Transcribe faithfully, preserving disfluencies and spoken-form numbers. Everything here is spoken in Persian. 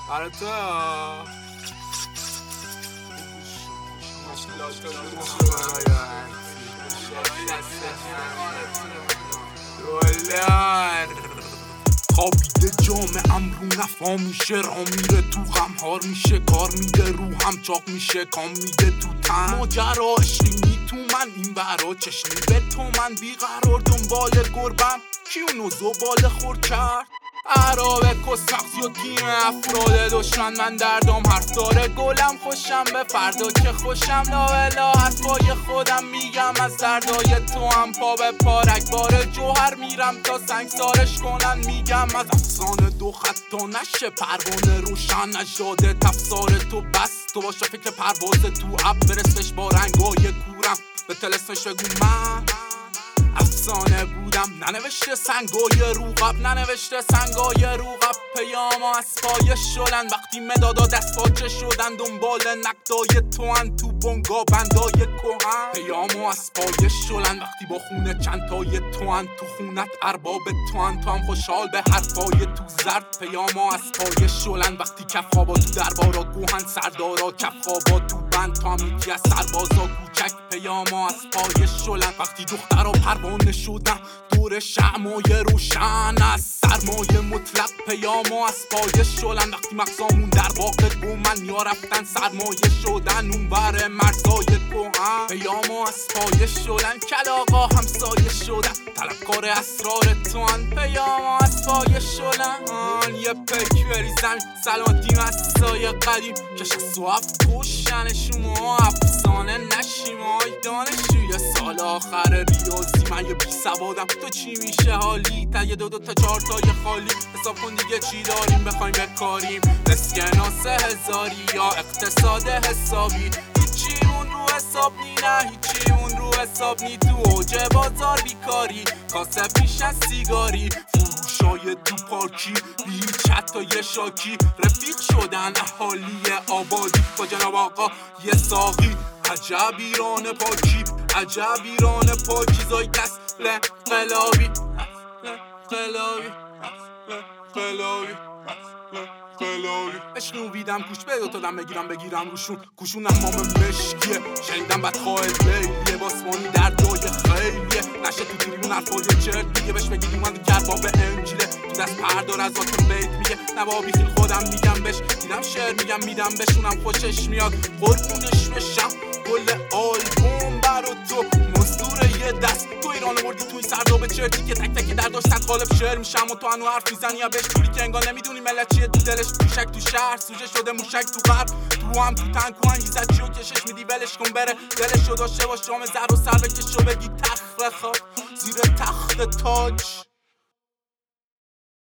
برای تو دولار خوابیده جامعم رو نفا میشه، را میره تو غمهار میشه، کار میده رو هم چاق میشه، کام میده تو تن ماجرا اشرینی تو من این برا چشمی به تو من بیقرار دنبال گربم کیونو زباله خور کرد عرابه کس مغزی و تیم افراد دشمن من دردام حرف داره گلم خوشم به فردا که خوشم لاولا حرفای خودم میگم از دردای تو هم پا به پا رگبار جوهر میرم تا سنگسارش کنن میگم از افسانه دو خط تا نشه پروانه روشن اجداد تفسار تو بس تو باشه فکر پرواز تو اب برسش با رنگای کورم به تلسمش بگو من افسانه بودم ننوشته سنگای روغب ننوشته سنگای روغب پیاما از پای شلن وقتی مدادا دست پاچه شدن دنبال نقدای تو هن تو بنگا بندای کوهن پیاما از پای شلن وقتی با خونه چند تای تو هن تو خونت ارباب تو هن تو هم خوشحال به حرفای تو زرد پیاما از پای شلن وقتی کف خوابا تو دربارا گوهن سردارا کف خوابا تو بند تا هم یکی از سربازا کوچک پیاما از پای شلن وقتی دخترا پروانه شدن دور شمعای روشن از سرمایه مطلق پیاما از پای شلن وقتی مغزامون در واقع بومن یا رفتن سرمایه شدن اون بر مرزای کوهن پیاما از پای شلن کلاغا همسایه شدن طلبکار اسرار تو هن پیاما از پای شلن یه پیک بریزن سلامتی مسای قدیم کش از سوف کشن شما افسانه نشیم های دانشجوی سال آخر ریاضی من یه بی سوادم تو چی میشه حالی تا یه دو دو تا چهار تا یه خالی حساب کن دیگه چی داریم بخوایم بکاریم اسکنا سه هزاری یا اقتصاد حسابی هیچی اون رو حساب نی نه هیچی اون رو حساب نی تو اوج بازار بیکاری کاسه پیش از سیگاری فروشای تو پارکی بی هیچ حتی یه شاکی رفیق شدن اهالی آبادی با جناب آقا یه ساقی عجب ایران پاکی عجب ایران پاکیزای نسل قلابی قلابی قلابی قلابی اشنویدم کوش به دوتا دم بگیرم بگیرم روشون کوشون امام مشکیه شنیدم بدخواه لیلیه باسمانی دردای خیلیه نشه تو تریبون حرفای چرت دیگه بهش بگید اومد کرباب انجیله تو دست پردار از آتون بیت میگه نبابی خیل خودم میگم بش دیدم شعر میگم میدم بشونم خوشش میاد قربونش بشم کل آلبوم برا تو مزدور یه دست تو ایران وردی توی سرداب چرتی که تک تک در داشتن قالب شعر میشم و تو هنو حرف میزنی یا بهش توری که انگار نمیدونی ملت چیه تو دلش موشک تو شهر سوژه شده موشک تو غرب تو هم تو تنکو انگیزت چی و کشش میدی ولش کن بره دلش رو داشته باش جام زر و سر بکش و بگی تخت خواب زیر تخت تاج